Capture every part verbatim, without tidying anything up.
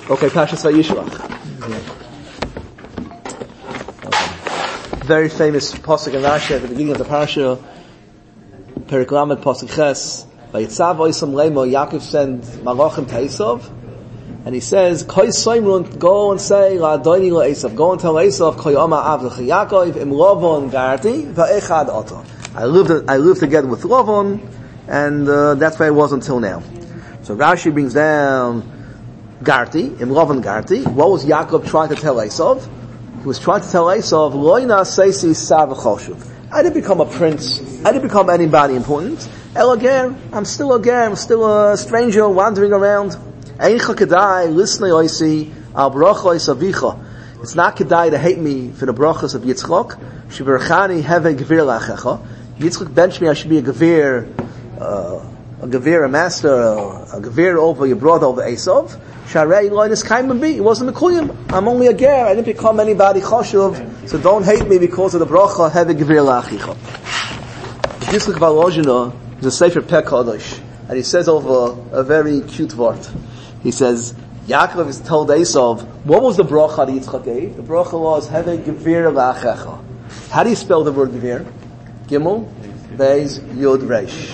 Okay, Parshas Vayishlach. Okay. Very famous pasuk in Rashi at the beginning of the parasha, Perek Lamed pasuk Ches. Vayitzav oisam leimo, Yaakov sent malachim to Esav, and he says, Koi soimrun, go and say, La'adoni la'Esav, go and tell Esav, Koi oma avlecha Yaakov, im Lavon garti, va'echad ata. I lived, I lived together with Lavon, and uh, that's where I was until now. So Rashi brings down Garti, in Lavon Garti. What was Yaakov trying to tell Esav? He was trying to tell Esav, Loina seisi sav choshuv. I didn't become a prince. I didn't become anybody important. El again, I'm still a ger, I'm still a stranger wandering around. Eincha kedai, listen oisi, al bracha isavicha. It's not kedai to hate me for the brachas of Yitzchak. Shiverchani heve gevir lachecha. Yitzchak bench me, I should be a gevir, uh, a gevir, a master, a, a gevir over your brother, over Esav. Sharei loinus kaimim bi. It wasn't Mekuyim. I'm only a ger. I didn't become anybody choshuv. So don't hate me because of the bracha heve gevir lachicha. Yitzchak Valozhina is a sefer Pek Kadosh, and he says over a very cute word. He says, Yaakov is told Esav, what was the bracha that Yitzchak gave? The bracha was heve gevir lachecha. How do you spell the word gevir? Gimel, Beis, Yud, Reish.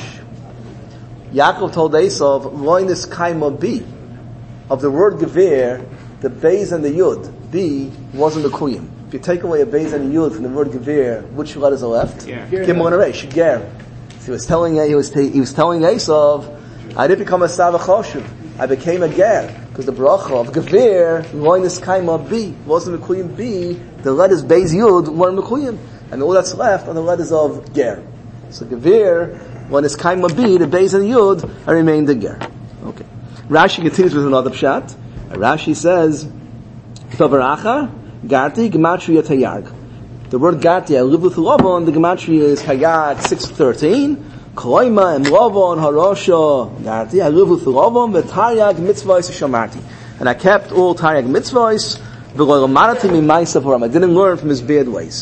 Yaakov told Esav, loinus kaima bi. Of the word gevir, the Beis and the Yud, B wasn't the Kuyim. If you take away a Beis and a Yud from the word gevir, which letters are left? Yeah. Gimel and Reish, ger. So he was telling, he was, he was telling Esav, I didn't become a Sava Choshev. I became a ger. Because the bracha of gevir, loinus kaima bi, wasn't the Kuyim B, the letters Beis Yud weren't the Kuyim. And all that's left are the letters of ger. So gevir, loinus kaima B, the Beis and the Yud, I remained the ger. Okay. Rashi continues with another pshat. Rashi says, Tovaracha, Garti, Gematria Tayarg. The word Garti, I live with Lavon, the Gematria is Hayag six thirteen. Kloima and Lavon, Harosha, Garti, I live with Lavon, the Taryag mitzvahs shamarti. And I kept all Taryag mitzvahs, v'lo'lamarati mi'maisav haram. I didn't learn from his bad ways.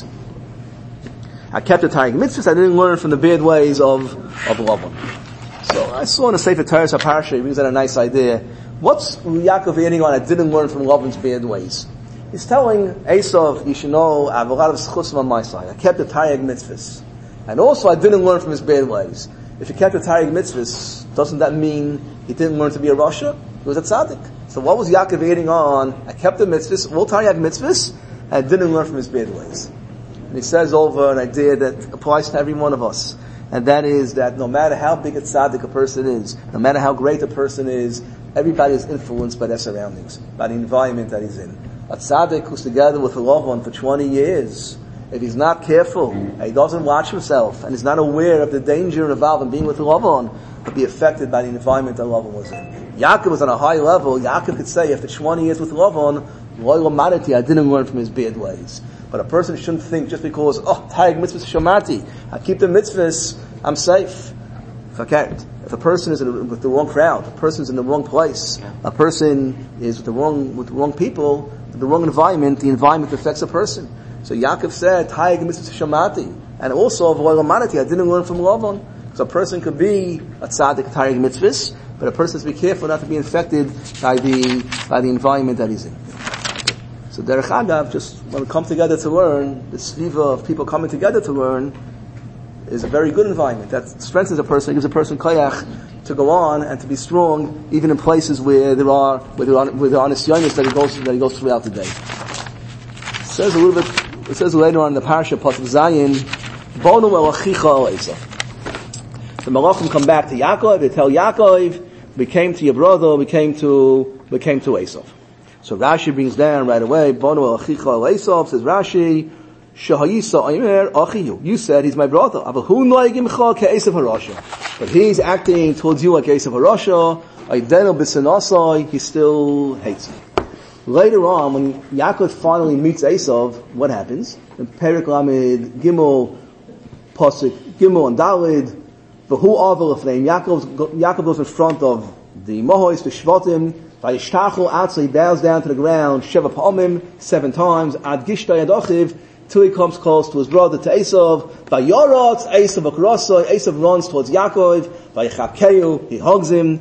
I kept the Taryag mitzvahs, I didn't learn from the bad ways of, of Lavon. So I saw in the Sefer Teres HaParsha, he brings out a nice idea. What's Yaakov adding on I didn't learn from Lavan's bad ways? He's telling Esav, you should know, I have a lot of schus on my side. I kept the Taryag mitzvahs. And also I didn't learn from his bad ways. If he kept the Taryag mitzvahs, doesn't that mean he didn't learn to be a Rasha? He was a tzaddik. So what was Yaakov adding on? I kept the mitzvahs, all Taryag mitzvahs, and I didn't learn from his bad ways. And he says over an idea that applies to every one of us. And that is that no matter how big a tzaddik a person is, no matter how great a person is, everybody is influenced by their surroundings, by the environment that he's in. A tzaddik who's together with a loved one for twenty years, if he's not careful, and he doesn't watch himself, and he's not aware of the danger involved in being with a loved one, will be affected by the environment that loved one was in. Yaakov was on a high level. Yaakov could say, after twenty years with a loved one, loyal marity, I didn't learn from his bad ways. But a person shouldn't think just because, oh, Taryag mitzvahs shamati, I keep the mitzvahs, I'm safe. Fakert. If a person is in a, with the wrong crowd, a person is in the wrong place, a person is with the wrong, with the wrong people, with the wrong environment, the environment affects a person. So Yaakov said, Taryag mitzvahs shamati, and also of loyal marity, I didn't learn from Lavan. So a person could be a tzaddik, Taryag mitzvahs, but a person has to be careful not to be infected by the, by the environment that he's in. So Derech Agav, just when we come together to learn, the sliva of people coming together to learn is a very good environment. That strengthens a person, gives a person koyach to go on and to be strong, even in places where there are, where there are, where there are nisyonos that he goes, that he goes throughout the day. It says a little bit, it says later on in the parasha, Pasuk Zayin, Bonu el achicha el Esav. The Malachim come back to Yaakov, they tell Yaakov, we came to your brother, we came to, we came to Esav. So Rashi brings down right away, Bono el achicha el Esav, says Rashi, Shahayisa Aymer Achiyu. You said he's my brother. But he's acting towards you like Esav Harasha. Aidenu b'sinasai, he still hates you. Later on, when Yaakov finally meets Esav, what happens? In Perek Lamed Gimel, Pasuk Gimel and Dalid, V'hu Avel Lefneim, Yaakov goes in front of the Mohois, the Shvatim, Vayishtachu Atzah, he bows down to the ground, Sheva Pa'amim, seven times, Ad Gishtay Adochiv, till he comes close to his brother, to Esav. Vayorotz, Esav Akrosoi, Esav runs towards Yaakov, Vayichapkeyu, he hugs him.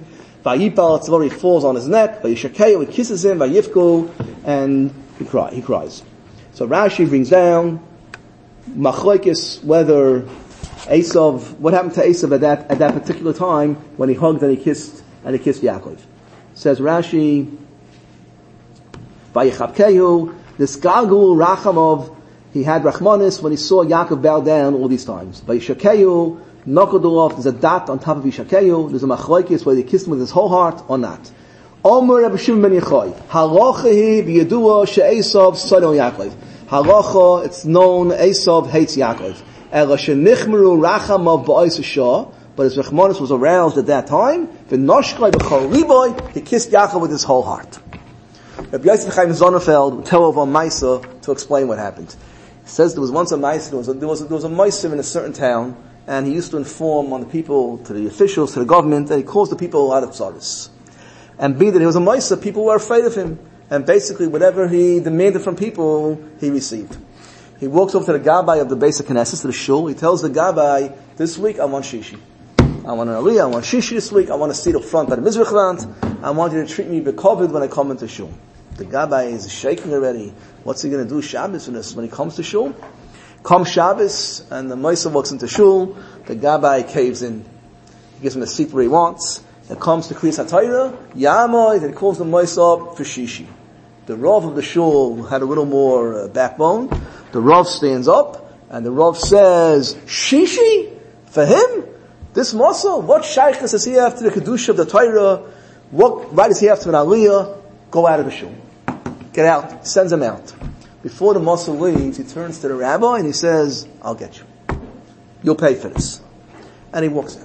Vayipal Tzvor, he falls on his neck. Vayishakeu, he kisses him. Vayifku, and he cry, he cries. So Rashi brings down Machlokes whether Esav, what happened to Esav at that at that particular time when he hugged and he kissed and he kissed Yaakov. Says Rashi, Vayichabkehu, this Galgul Rachamov, he had Rachmanis when he saw Yaakov bow down all these times. Vayishakehu, Nokodulov, there's a dot on top of Yishakehu, there's a Machlokes whether he kissed him with his whole heart or not. Omer Rabbi Shimon ben Yochai, Halacha b'yedua she'Esav Sodom Yaakov. Halacha, it's known Esav hates Yaakov. Ela shenichmeru rachamav ba'os Shah, but his Rachmanis was aroused at that time. V'noshkai b'chol liboy, he kissed Yaakov with his whole heart. Rabbi Yosef Chaim Zonderfeld would tell over a Maisa to explain what happened. He says there was once a Maisa, there was a, there was a, there was a Maisa in a certain town, and he used to inform on the people, to the officials, to the government, and he caused the people out of tzaris. And being that he was a Maisa, people were afraid of him. And basically whatever he demanded from people, he received. He walks over to the Gabbai of the basic Knesset, to the shul. He tells the Gabbai, this week I want shishi. I want an aliyah, I want shishi this week, I want a seat up front by the Mizrachland. I want you to treat me bekovid when I come into shul. The Gabbai is shaking already. What's he going to do Shabbos when he comes to shul? Comes Shabbos, and the Maisa walks into shul. The Gabbai caves in. He gives him a seat where he wants. It comes to Kriyas HaTorah, Yamoy, and he calls the Maisa up for shishi. The Rav of the shul had a little more uh, backbone. The Rav stands up, and the Rav says, shishi? For him? This Maisa? What shaykhs does he have to the Kedusha of the Torah? What right does he have to an aliyah? Go out of the shul. Get out. He sends him out. Before the Maisa leaves, he turns to the rabbi and he says, I'll get you. You'll pay for this. And he walks out.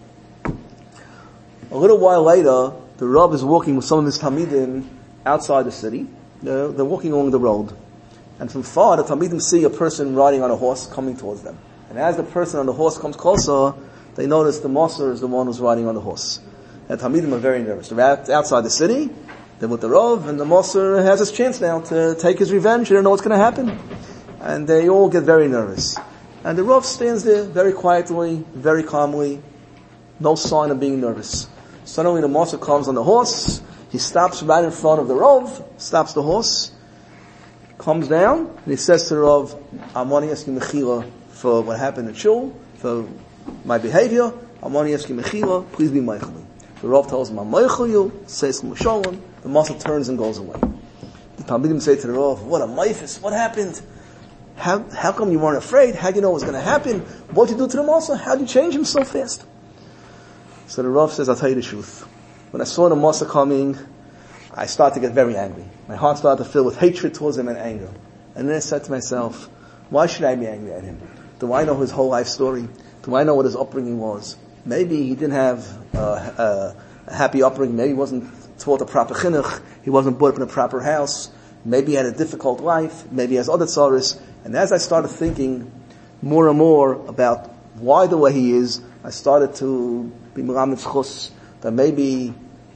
A little while later, the Rav is walking with some of his Talmidim outside the city. They're, they're walking along the road. And from far, the Talmidim see a person riding on a horse coming towards them. And as the person on the horse comes closer, they notice the Maser is the one who's riding on the horse. And the Talmidim are very nervous. They're out, outside the city, they're with the Rav, and the Maser has his chance now to take his revenge. They don't know what's going to happen. And they all get very nervous. And the Rav stands there very quietly, very calmly, no sign of being nervous. Suddenly the Maser comes on the horse, he stops right in front of the Rav, stops the horse, comes down, and he says to the Rav, I want to ask you mechila for what happened at shul, for my behavior. I want to ask you mechila, please be meichel. The Rav tells him, I'm meichel you, says Shalom. The Maser turns and goes away. The Talmidim say to the Rav, what a meifus, what happened? How, how come you weren't afraid? How do you know what was going to happen? What did you do to the Maser? How did you change him so fast? So the Rav says, I'll tell you the truth. When I saw the Maser coming, I started to get very angry. My heart started to fill with hatred towards him and anger. And then I said to myself, why should I be angry at him? Do I know his whole life story? Do I know what his upbringing was? Maybe he didn't have uh, uh, a happy upbringing. Maybe he wasn't taught a proper chinuch. He wasn't brought up in a proper house. Maybe he had a difficult life. Maybe he has other tzaris. And as I started thinking more and more about why the way he is, I started to be melamed chus that maybe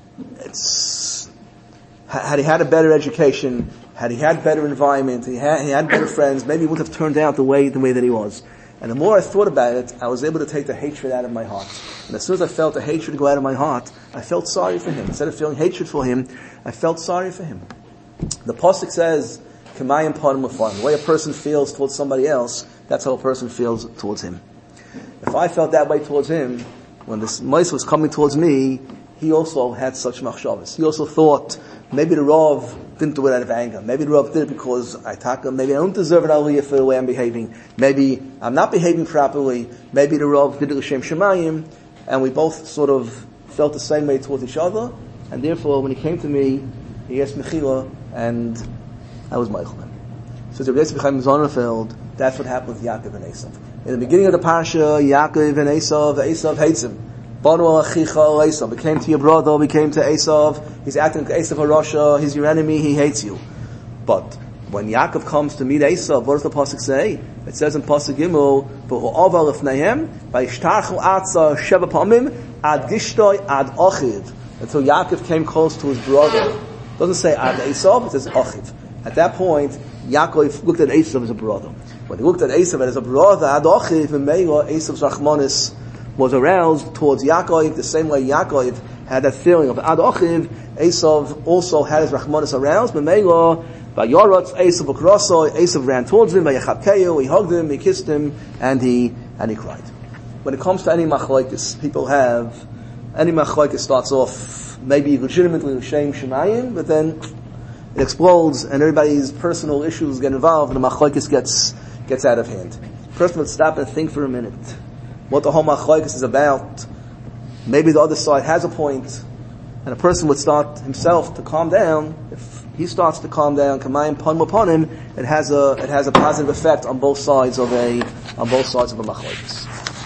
it's, had he had a better education, had he had better environment, he had, he had better friends, maybe he wouldn't have turned out the way, the way that he was. And the more I thought about it, I was able to take the hatred out of my heart. And as soon as I felt the hatred go out of my heart, I felt sorry for him. Instead of feeling hatred for him, I felt sorry for him. The pasuk says, Kamayim panim l'farim. The way a person feels towards somebody else, that's how a person feels towards him. If I felt that way towards him, when this mice was coming towards me, he also had such machshavas. He also thought, maybe the Rav didn't do it out of anger. Maybe the Rav did it because I attack him. Maybe I don't deserve an aliyah for the way I'm behaving. Maybe I'm not behaving properly. Maybe the Rav did it l'shem shemayim. And we both sort of felt the same way towards each other. And therefore, when he came to me, he asked mechila, and I was meichel him. So Rabbi Yosef Chaim Zonderfeld, that's what happened with Yaakov and Esav. In the beginning of the parasha, Yaakov and Esav, Esav hates him. Banu achicha Esav. We came to your brother, we came to Esav. He's acting like Esav HaRasha, he's your enemy, he hates you. But when Yaakov comes to meet Esav, what does the pasuk say? It says in pasuk Gimel, "V'ho'aval lefneihem, v'yishtarchu atza sheva pamim ad gishtoi ad achiv." Until Yaakov came close to his brother. It doesn't say ad Esav, it says achiv. At that point, Yaakov looked at Esav as a brother. When he looked at Esav as a brother, ad achiv, and Meila, Esav's rachmanis was aroused towards Yaakov, the same way Yaakov had that feeling of Ad Ochiv, Esav also had his Rachmanis aroused, B'meila, Vayorotz, Esav Ukrosoi, Esav ran towards him, Vayachapkeyu, he hugged him, he kissed him, and he, and he cried. When it comes to any machlokes, people have, any machlokes starts off maybe legitimately with Shem Shemayim, but then it explodes and everybody's personal issues get involved and the machlokes gets, gets out of hand. The person would stop and think for a minute what the whole machlokes is about. Maybe the other side has a point, and a person would start himself to calm down. If he starts to calm down, kamayim pun upon him, it has a, it has a positive effect on both sides of a, on both sides of a machlokes.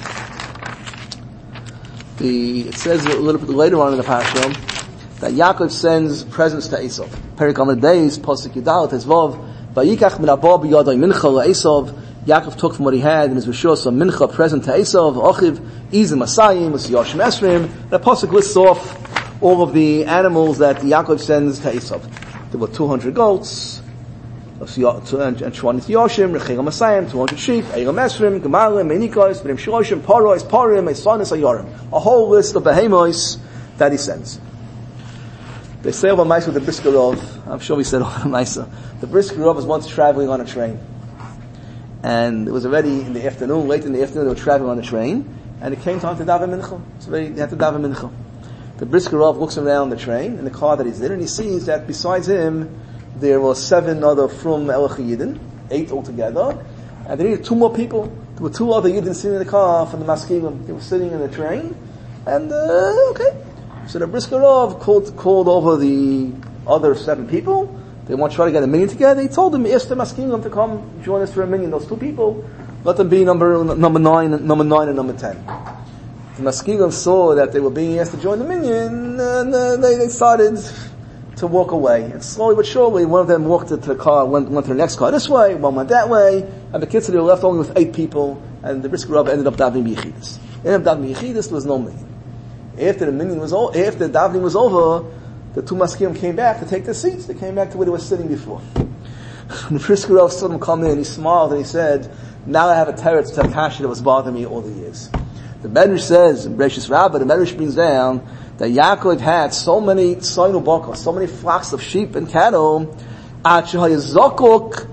The, it says a little bit later on in the parasha that Yaakov sends presents to Esav. Perik Amud Beis, Pasuk Yudal, Tezvav, Vayikach min abba b'yadai mincha le'Esav. Yaakov took from what he had in his rishus a mincha present to Esav, Ochiv, Izim Masayim, with Yoshim Esrim. The Pasuk lists off all of the animals that Yaakov sends to Esav. There were two hundred goats, and twenty Yoshim, Rechega Masayim, two hundred sheep, Eiram Esrim, Gemalim, Menikos, B'nim Shloshim, Parois, Parim, Eisanis, Ayorim. A whole list of behemoths that he sends. They say over Maisa with the Brisker Rov. I'm sure we said over Maisa. The Brisker Rov was once traveling on a train. And it was already in the afternoon, late in the afternoon, they were traveling on a train. And it came time to daven mincha. So they had to daven mincha. The Brisker Rov looks around the train, in the car that he's in, and he sees that besides him, there were seven other from Elach Yidden, eight altogether. And they needed two more people. There were two other Yidden sitting in the car from the Maskilim. They were sitting in the train. And, uh, okay. So the Brisker Rov called, called over the other seven people. They want to try to get a minyan together. He told them, ask the Maskilim to come join us for a minyan. Those two people, let them be number, number nine, number nine and number ten. The Maskilim saw that they were being asked to join the minyan, and uh, they, they started to walk away. And slowly but surely, one of them walked to the car, went, went to the next car this way, one went that way, and the kids, they were left only with eight people, and the Brisker Rov ended up davening B'Yechidus. Ended up davening B'Yechidus, there was no minyan. After the minyan was over, after the davening was over, the two Maskilim came back to take their seats. They came back to where they were sitting before. The Brisker Rov saw them come in, he smiled and he said, now I have a teretz to Takashi that was bothering me all the years. The Medrash says, in Bereshis Rabbah, the Medrash brings down that Yaakov had so many tzainu bakos, so many flocks of sheep and cattle, at shehayazokok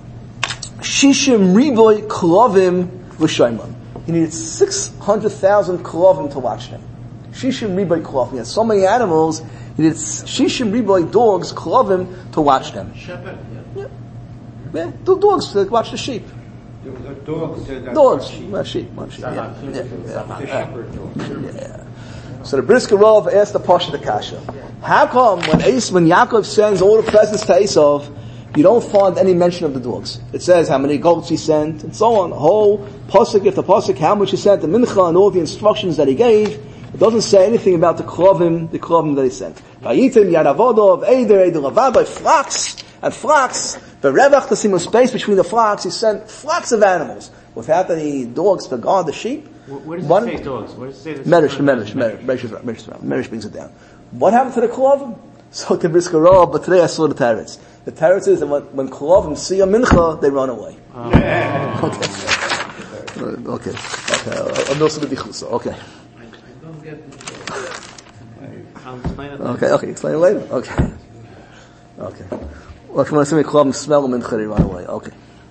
shishim riboy klovim v'shayman. He needed six hundred thousand klovim to watch them. Shishim riboy klovim. He had so many animals, he needed shishim riboy dogs, klovim, to watch them. Shepherd, yeah. Yeah. Yeah, the dogs to watch the sheep. Dogs, dogs, not sheep, not sheep. Yeah. Yeah. Yeah. Yeah. So the Brisker Rov asked the Pasha the Kasha, how come when Esav, when Yaakov sends all the presents to Esav, you don't find any mention of the dogs? It says how many goats he sent, and so on. The whole pasuk after pasuk, how much he sent, the mincha, and all the instructions that he gave. It doesn't say anything about the klovim, the klovim that he sent. Vayitim yadavodov, eider, eider lavabai, flocks and flocks. The revach, to see more space between the flocks, he sent flocks of animals without any dogs to guard the sheep. Where does One, it say dogs? Where does it say this? Medrash, Medrash, Medrash, Medrash, Medrash brings it down. What happened to the klovim? So the Brisker Rov, but today I saw the teretz. The teretz is that when, when klovim see a mincha, they run away. Oh. Okay. Okay. Okay. I'm also the bichusa. Okay. I'll explain it later. Okay, okay, explain it later. Okay. Okay. Well, if you want to see me klovim smell them mincha, they run away. Okay.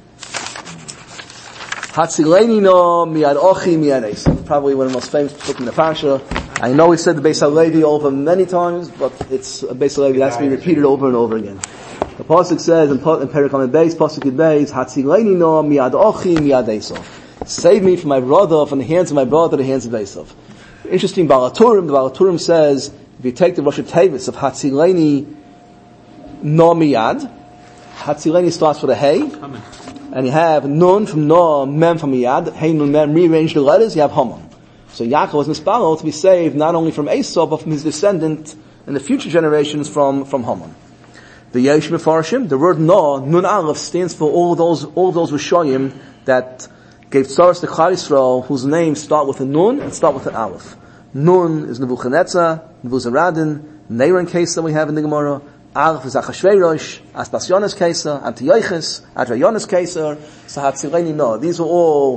Hatzileni no miad ochi miad Esav. Probably one of the most famous books in the parasha. I know we said the Beis HaLevi over many times, but it's a Beis HaLevi that has to be repeated over and over again. The pasuk says in Perek Amud Beis, pasuk Yud Beis, Hatzileni no miad ochi miad Esav. Save me from my brother, from the hands of my brother, the hands of Esav. Interesting, Balaturim, the Balaturim says, if you take the Rosh Tevis of Hatzileni no miad, Hatzileni starts with a hey, and you have nun from no, mem from miyad, hey nun mem, rearrange the letters, you have Haman. So Yaakov was mispalel to be saved not only from Esav, but from his descendant in the future generations from, from Haman. The Yesh Mefarshim, the word no, nun aleph, stands for all those, all those Rishayim that gave tzaras to Klal Yisrael, whose names start with a nun and start with an aleph. Nun is Nebuchadnezzar, Nebuzaradin, Neiran case that we have in the Gemara. Aleph is Achashverosh, Aspasyonis Caesar, Antiochus, Adrianus Caesar, Sahatzileni no. These are all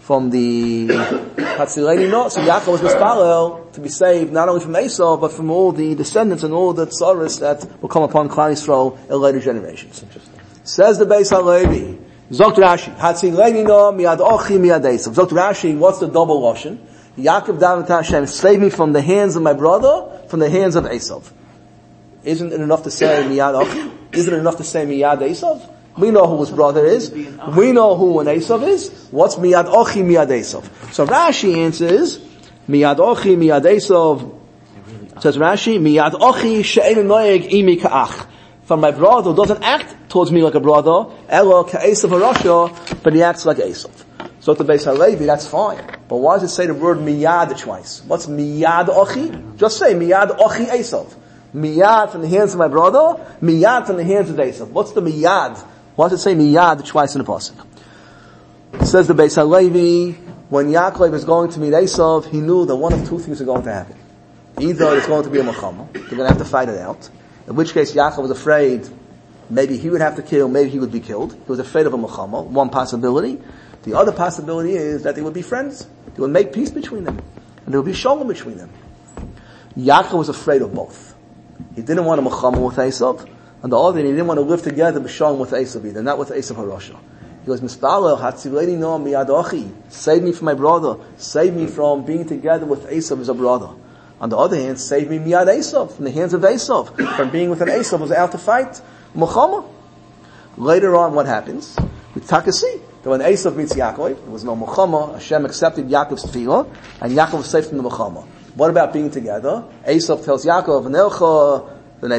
from the Hatzileni no. So Yaakov was mispalel to be saved not only from Esau, but from all the descendants and all the tsaris that will come upon Klal Yisrael in later generations. Says the Beis Halevi, Zokt Rashi, Hatzileni no miad ochi miad Esau. Zokt Rashi, what's the double Lashon? Yaakov davened to Hashem, save me from the hands of my brother, from the hands of Esau. Isn't it enough to say miad ochi? Isn't it enough to say miyad Esau? We know who his brother is. We know who an Esau is. What's miyad ochi miyad Esau? So Rashi answers, miyad ochi miyad Esau. Says Rashi, miyad ochi she'en noeg imi ka'ach. From my brother who doesn't act towards me like a brother, elo ka'Esau harasha, but he acts like Esau. So to Beis Halevi, that's fine. But why does it say the word miyad twice? What's miyad ochi? Just say miyad ochi Esau. Miyad from the hands of my brother, miyad from the hands of Esau. What's the miyad? Why does it say miyad twice in the pasuk? It says the Beis Halevi, when Yaakov is going to meet Esau, he knew that one of two things are going to happen. Either it's going to be a milchama, they're going to have to fight it out, in which case Yaakov was afraid maybe he would have to kill, maybe he would be killed. He was afraid of a milchama, one possibility. The other possibility is that they would be friends. They would make peace between them. And there would be shalom between them. Yaakov was afraid of both. He didn't want a milchama with Esau. On the other hand, he didn't want to live together b'shalom with Esau either, not with Esau harasha. He goes, Mispalel, hatzileni no miyad ochi. Save me from my brother. Save me from being together with Esau as a brother. On the other hand, save me miyad Esau, from the hands of Esau, from being with an Esau who was out to fight milchama. Later on, what happens? With Takasi, that when Esau meets Yaakov, there was no milchama, Hashem accepted Yaakov's tefillah, and Yaakov was saved from the milchama. What about being together? Esau tells Yaakov, Nelcha,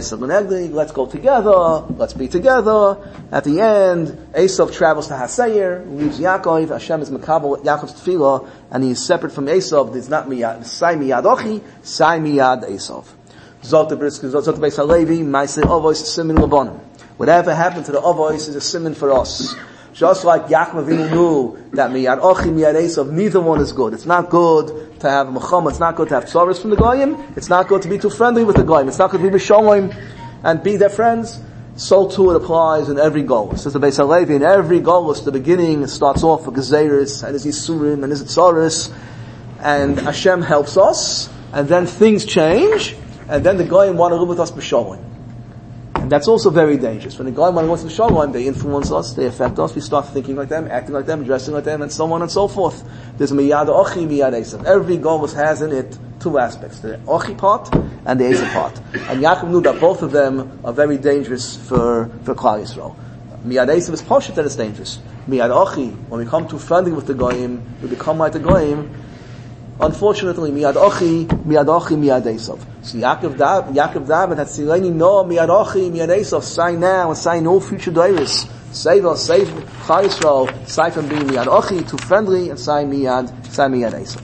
let's go together, let's be together. At the end, Esau travels to Haseir, leaves Yaakov, Hashem is makabel Yaakov's tefillah, and he is separate from Esau. It's not miyad, sai miyad ochi, sai miyad Esau. Zot the Brisker, Zot the Beis Halevi, Maaseh Avos, Simin Labanim. Whatever happened to the Avos is a simin for us. Just like Yaakov Avinu knew that miyad ochi, miyad Esau, neither one is good. It's not good to have mechama, it's not good to have tzaras from the goyim, it's not good to be too friendly with the goyim, it's not good to be b'shalom and be their friends. So too it applies in every golus. Says the Beis Halevi, in every golus, the beginning starts off with gezeres, and is yisurim, and is tzaras, and Hashem helps us, and then things change, and then the goyim want to live with us b'shalom. And that's also very dangerous. When the goyim want to live with b'shalom, they influence us, they affect us, we start thinking like them, acting like them, dressing like them, and so on and so forth. There's miyad ochi, miyad Esau. Every golus has in it two aspects, the ochi part and the Esau part. And Yaakov knew that both of them are very dangerous for, for Klal Yisrael. Miyad Esau is poshut that it's dangerous. Miyad ochi, when we come too friendly with the goyim, we become like the goyim. Unfortunately, miyad ochi, miyad ochi, miyad Esau. So Yaakov Yaakov David had sileni no miyad ochi, miyad Esau. Say now and say no future days. Save us, save Klal Yisrael, save from being miyad ochi, too friendly, and say miyad, say miyad Esau.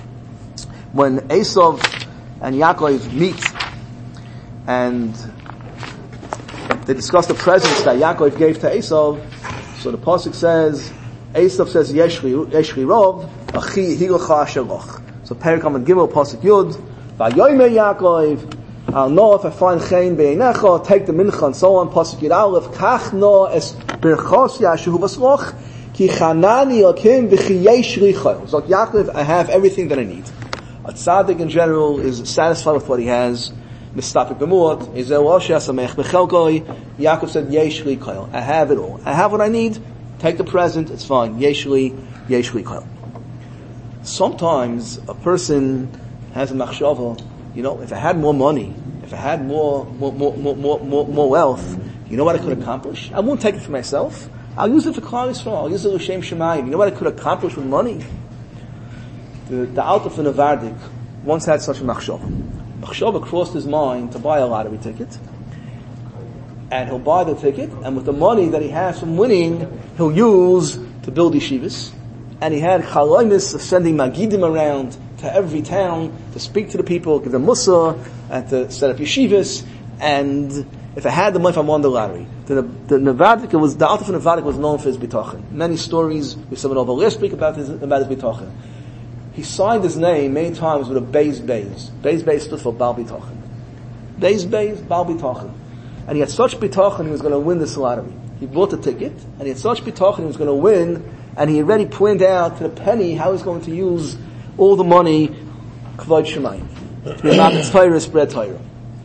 When Esau and Yaakov meet, and they discuss the presents that Yaakov gave to Esau, so the pasuk says, Esau says, Yeshri, Yeshri Rov, Achi Hilacha Asheroch. So Perikam and Gimel, pasuk Yud, Vayomer Yaakov, I'll know if I find Chain Beinecha, take the mincha, and so on, pasuk Yud Aleph, Kach no es Birchos Yashu Vasloch, Ki Chanani Akim V'chi Yeshri Chayil. So Yaakov, I have everything that I need. A tzaddik in general is satisfied with what he has. Mistapik b'muot, Ezel Osha Samech B'chelkoi. Yaakov said, Yeshli Chayil. I have it all. I have what I need. Take the present, it's fine. Yeshli, Yeshli Chayil. Sometimes a person has a machshava, you know, if I had more money, if I had more, more, more, more, more, more wealth, you know what I could accomplish? I won't take it for myself. I'll use it for Klal Yisrael. I'll use it l'shem shemayim. You know what I could accomplish with money? The, the Alter from Nevardik once had such a machshava. Machshava crossed his mind to buy a lottery ticket. And he'll buy the ticket, and with the money that he has from winning, he'll use to build yeshivas. And he had chalomis of sending magidim around to every town to speak to the people, give them mussar, and to set up yeshivas. And if I had the money, if I won the lottery, the the Nevardik was the Alter from Nevardik was known for his bitachon. Many stories we said over last week about his about his bitachon. He signed his name many times with a Beis Beis. Beis Beis stood for Baal Bitachon. Beis Beis, Baal Bitachon. And he had such bitachon he was going to win this lottery. He bought the ticket, and he had such bitachon he was going to win and he already pointed out to the penny how he's going to use all the money, Kvod Shemayim. To be a Mametz Torah, spread Torah.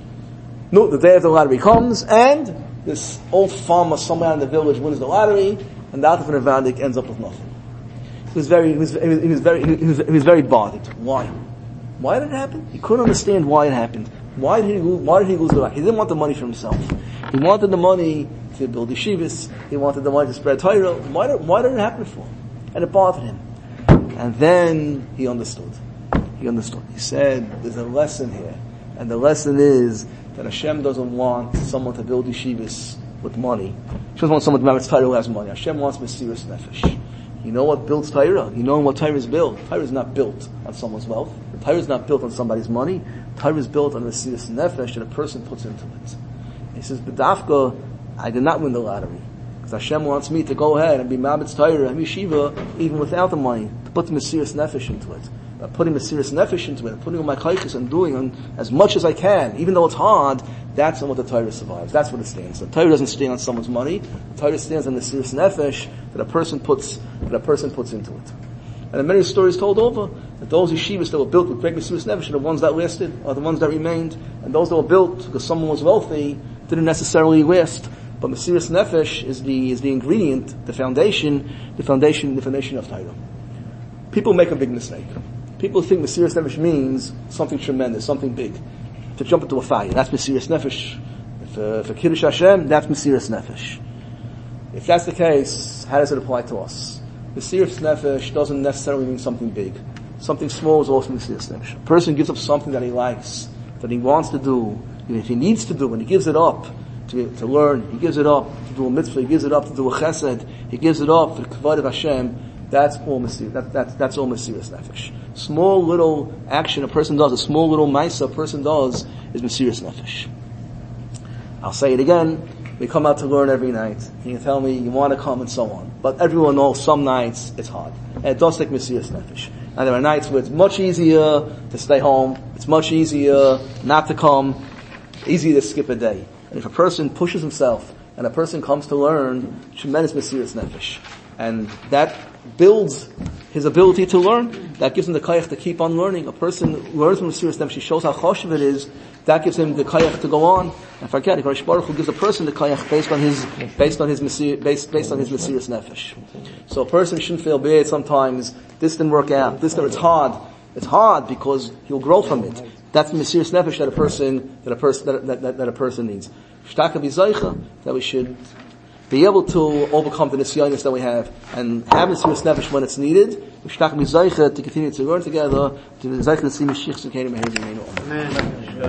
No, the day of the lottery comes, and this old farmer somewhere in the village wins the lottery, and the Alter von Evandik ends up with nothing. He was very, he was, he was, he was very, he was, he was very bothered. Why? Why did it happen? He couldn't understand why it happened. Why did he lose, why did he lose the lottery? He didn't want the money for himself. He wanted the money to build yeshivas. He wanted the money to spread Torah. Why did, why did it happen for him? And it bothered him. And then he understood. He understood. He said, there's a lesson here. And the lesson is that Hashem doesn't want someone to build yeshivas with money. He doesn't want someone to Mametz Torah who has money. Hashem wants Mesiras Nefesh. You know what builds Torah? You know what Torah is built? Torah is not built on someone's wealth. Torah is not built on somebody's money. Torah is built on the Mesiras Nefesh that a person puts into it. He says, B'dafka, I did not win the lottery. Because Hashem wants me to go ahead and be Mametz Torah and Yeshiva even without the money, to put the Mesiras Nefesh into it. By putting Mesiras Nefesh into it, putting all my kaiches and doing on as much as I can, even though it's hard, that's on what the Torah survives. That's what it stands. The Torah doesn't stand on someone's money. The Torah stands on the Mesiras Nefesh that a person puts, that a person puts into it. And there are many stories told over that those yeshivas that were built with great Mesiras Nefesh are the ones that lasted, are the ones that remained, and those that were built because someone was wealthy didn't necessarily last. But Mesiras Nefesh is the, is the ingredient, the foundation, the foundation, the foundation of Torah. People make a big mistake. People think Mesiras Nefesh means something tremendous, something big. To jump into a fire, that's Mesiras Nefesh. If, uh, for Kiddush Hashem, that's Mesiras Nefesh. If that's the case, how does it apply to us? Mesiras Nefesh doesn't necessarily mean something big. Something small is also Mesiras Nefesh. A person gives up something that he likes, that he wants to do, if he needs to do, and he gives it up to, to learn, he gives it up to do a mitzvah, he gives it up to do a chesed, he gives it up for the kavod of Hashem. That's all Mesiras, that, that, that's all Mesiras Nefesh. Small little action a person does, a small little ma'isa a person does, is Mesiras Nefesh. I'll say it again. We come out to learn every night. You can tell me you want to come and so on. But everyone knows some nights it's hard. And it does take Mesiras Nefesh. And there are nights where it's much easier to stay home. It's much easier not to come. Easier to skip a day. And if a person pushes himself and a person comes to learn, tremendous Mesiras Nefesh. And that builds his ability to learn. That gives him the kayach to keep on learning. A person learns from Mesiras Nefesh, he shows how choshev it is. That gives him the kayach to go on. And forget, Hakadosh Baruch Hu gives a person the kayach based on his, based on his Mesir, based, based on his Mesiras Nefesh. So a person shouldn't feel bad sometimes. This didn't work out. This, it's hard. It's hard because he'll grow from it. That's the Mesiras Nefesh that a person, that a person, that, that, that, that a person needs. Shtaka b'zaycha, that we should be able to overcome the nisyonis that we have and have Mesiras Nefesh when it's needed. Shtaka b'zaycha to continue to learn together, to the zaycha to see Mashiach Tzidkeinu Meher B'Meinu. Amen.